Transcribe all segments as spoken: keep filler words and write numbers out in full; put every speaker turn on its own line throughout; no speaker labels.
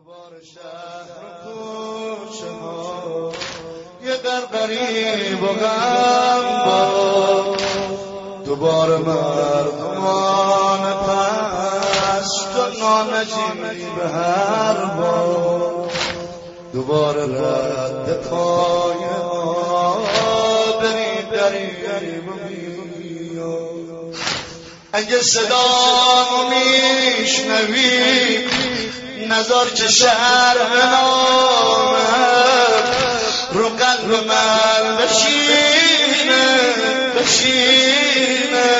دوباره شهر و کوچه ها یه غرغری و غم با دوباره مردمان پشت و نانجی به هر با دوباره رد پای ما بریم دریم و بیا اگه صدامو میشنوی نظر که شهر نامد رو قلب من بشینه بشینه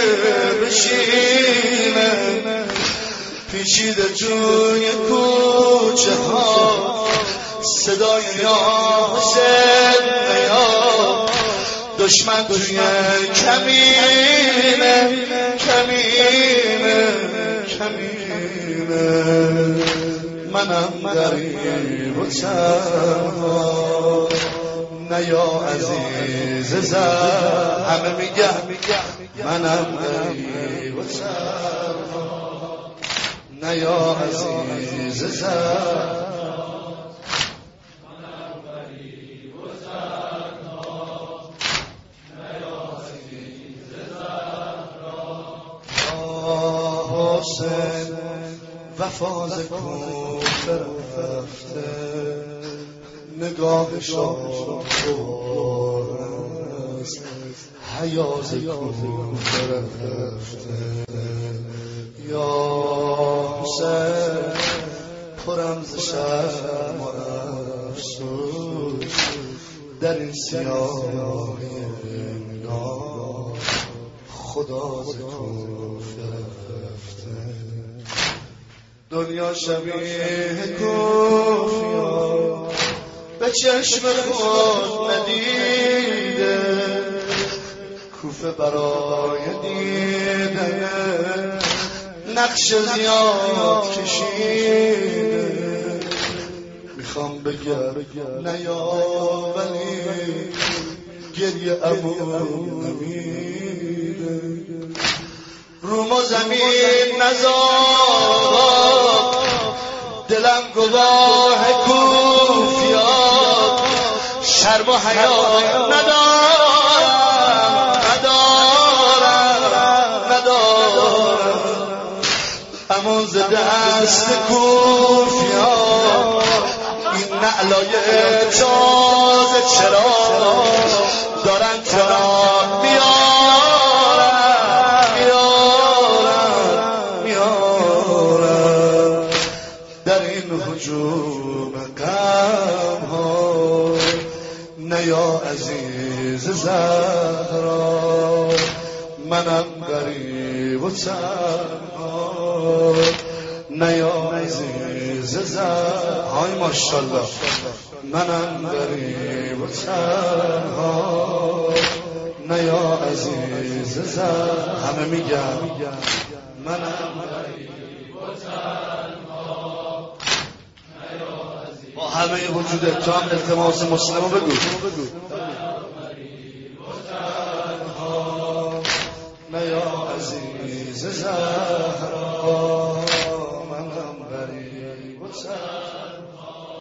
بشینه پیچیده توی کوچه ها صدای یا حسین یا دشمن توی کمینه کمینه کمینه منم غریب و تنها نه یا عزیز زر همه میگم منم غریب و تنها نه یا عزیز زر حسین وفاز کوفه رفته نگاهش آرست حیاز کوفه رفته یا حسین پرم ز شرم و افسوس در این سیاهی نام خدا ز کوفه رفته دنیا شبیه کوفیا به چشم خود ندیده کوفه برای دیدن نقش زیاد کشیده میخوام بگم نیا ولی گریه امون نمیده رو ما زمین نزار دلم گواه کوفیات شرم و حیا ندارم ندارم ندارم اما ز دست کوفیات این نعلای تازه چرا دارن چرا میارن میارن میارن در این هجوم غم ها نه یا عزیز زهرا منم غریب و تنها نه یا عزیز زهرا های ماشاءالله منم غریب و تنها نه یا عزیز زهرا همه میگم منم غریب و تنها با همه وجود تو هم التماس مسلمو بگو نه یا عزیز زهرا منم غریب و تنها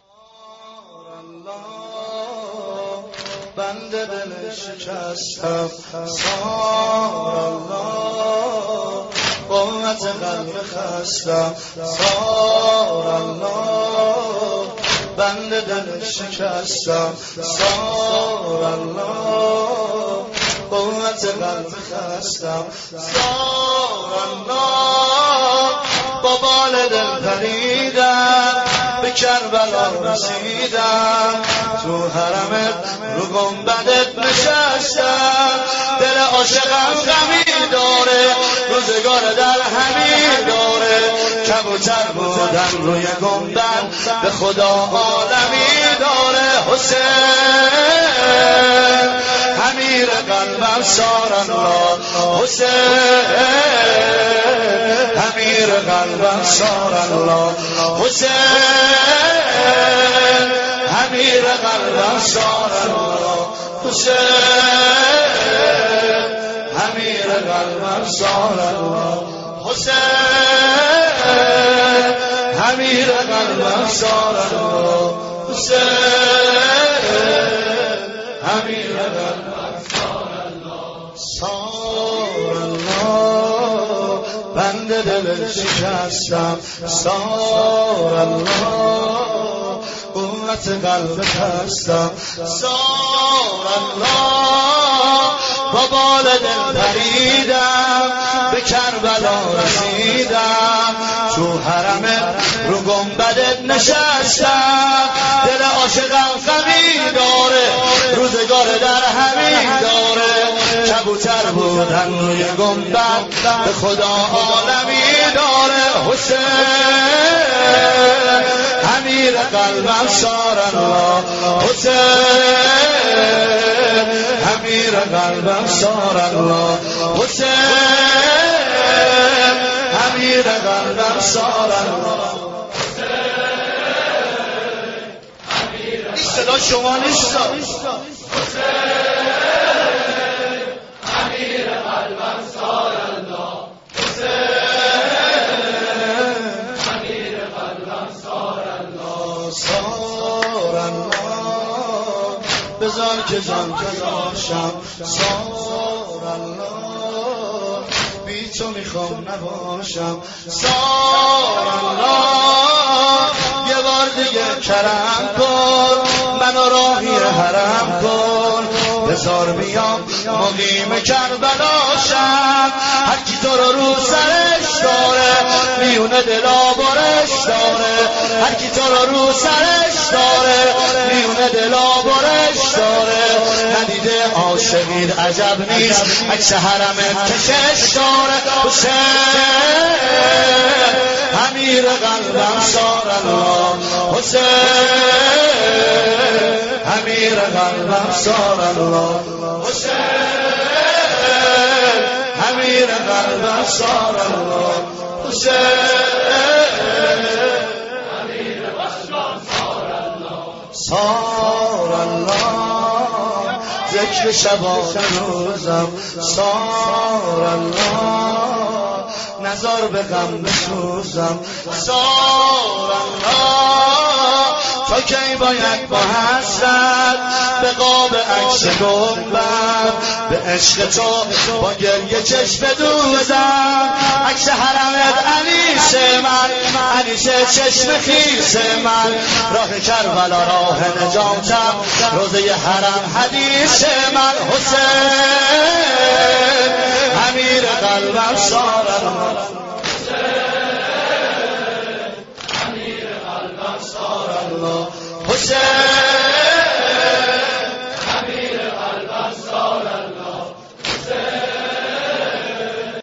الله بنده دل شکستم سار الله قوت قلب خستم سار الله بنده دل شکستم سار الله قوت قلب خستم سار الله با بال دل پریدم به کربلا رسیدم تو حرمت رو گنبدت نشستم دل عاشقم غمی داره روزگار در همین داره کبوتر بودن روی گنبد به خدا عالمی داره حسین امیر قلبم سار الله حسین امیر قلبم سار الله حسین امیر قلبم سار الله حسین امیر قلبم سار الله حسین امیر قلبم سار الله حسین امیر قلبم سار الله سار الله بنده دل شکستم سار الله قوت قلب هستم سار الله با بال دل پریدم به کربلا رسیدم تو حرم رو گنبدت نشستم دل عاشقم غمی داره روزگار در همین داره کبوتر بودن روی گنبد به خدا عالمی داره حسین امیر قلبم سار الله حسین امیر قلبم سار الله حسین امیر قلبم سار الله این صدا شما نیست امیر قلبم سار الله امیر قلبم سار الله سار الله بذار که جان باشم سار الله بی تو میخوام نباشم سار الله یه بار دیگه کرم کن منو راهی حرم کن بذار بیام مقیم کربلاشم هر کی تو رو رو سرش داره میونه دلا برش داره هر کی تو رو رو سرش داره میونه دلا برش داره ندیده عاشقین عجب نیست عکس حرمت کشش داره حسین امیر قلبم سار الله حسین امیر قلبم سار الله حسین امیر قلبم سار الله حسین امیر قلبم سار الله سار الله ذکر شبان روزم سار الله نظر به غم بسوزم سار الله تا کی باید با حسرت به قاب عکس گنبد به عشق تو با گریه چشم دوزم عکس حرمت انیس من انیس چشم خیس من راه کربلا راه نجاتم روزه حرم حدیث من حسین امیر قلبم سار الله امیر قلبم سار الله حسین